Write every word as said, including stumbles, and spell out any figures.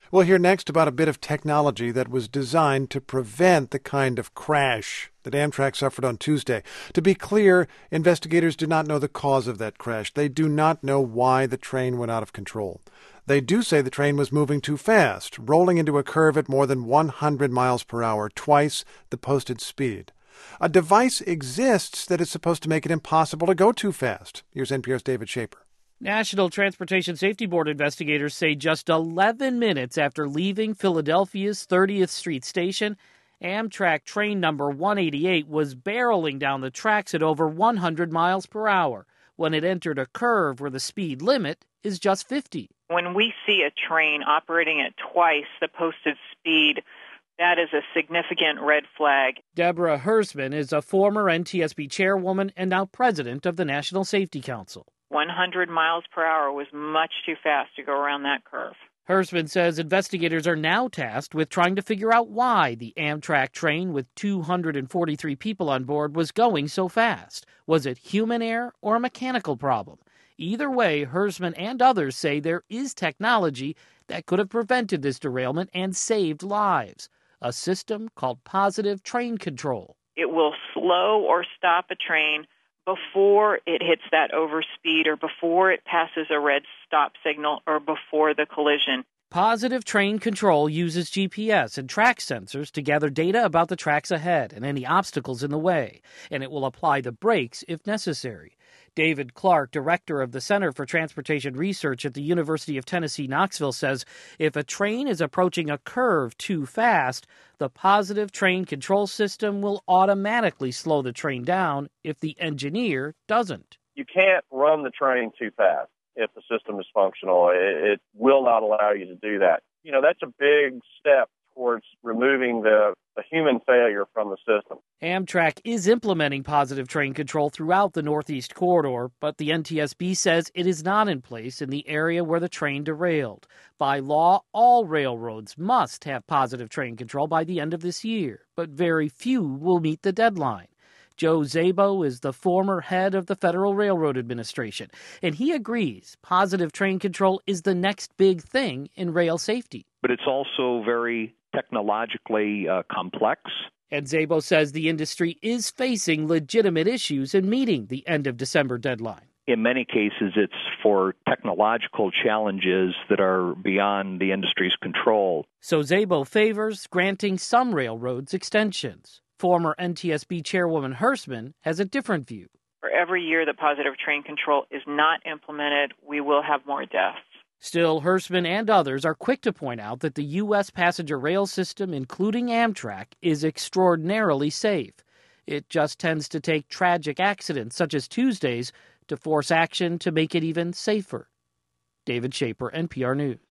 We'll hear next about a bit of technology that was designed to prevent the kind of crash that Amtrak suffered on Tuesday. To be clear, investigators do not know the cause of that crash. They do not know why the train went out of control. They do say the train was moving too fast, rolling into a curve at more than one hundred miles per hour, twice the posted speed. A device exists that is supposed to make it impossible to go too fast. Here's N P R's David Schaper. National Transportation Safety Board investigators say just eleven minutes after leaving Philadelphia's thirtieth Street station, Amtrak train number one eighty-eight was barreling down the tracks at over one hundred miles per hour when it entered a curve where the speed limit is just fifty. When we see a train operating at twice the posted speed, that is a significant red flag. Deborah Hersman is a former N T S B chairwoman and now president of the National Safety Council. one hundred miles per hour was much too fast to go around that curve. Hersman says investigators are now tasked with trying to figure out why the Amtrak train with two hundred forty-three people on board was going so fast. Was it human error or a mechanical problem? Either way, Hersman and others say there is technology that could have prevented this derailment and saved lives. A system called positive train control. It will slow or stop a train before it hits that overspeed or before it passes a red stop signal or before the collision. Positive train control uses G P S and track sensors to gather data about the tracks ahead and any obstacles in the way, and it will apply the brakes if necessary. David Clark, director of the Center for Transportation Research at the University of Tennessee, Knoxville, says if a train is approaching a curve too fast, the positive train control system will automatically slow the train down if the engineer doesn't. You can't run the train too fast if the system is functional. It, it will not allow you to do that. You know, that's a big step towards removing the, the human failure from the system. Amtrak is implementing positive train control throughout the Northeast Corridor, but the N T S B says it is not in place in the area where the train derailed. By law, all railroads must have positive train control by the end of this year, but very few will meet the deadline. Joe Szabo is the former head of the Federal Railroad Administration, and he agrees positive train control is the next big thing in rail safety. But it's also very technologically uh, complex. And Szabo says the industry is facing legitimate issues in meeting the end of December deadline. In many cases, it's for technological challenges that are beyond the industry's control. So Szabo favors granting some railroads extensions. Former N T S B chairwoman Hersman has a different view. For every year that positive train control is not implemented, we will have more deaths. Still, Hersman and others are quick to point out that the U S passenger rail system, including Amtrak, is extraordinarily safe. It just tends to take tragic accidents such as Tuesday's to force action to make it even safer. David Schaper, N P R News.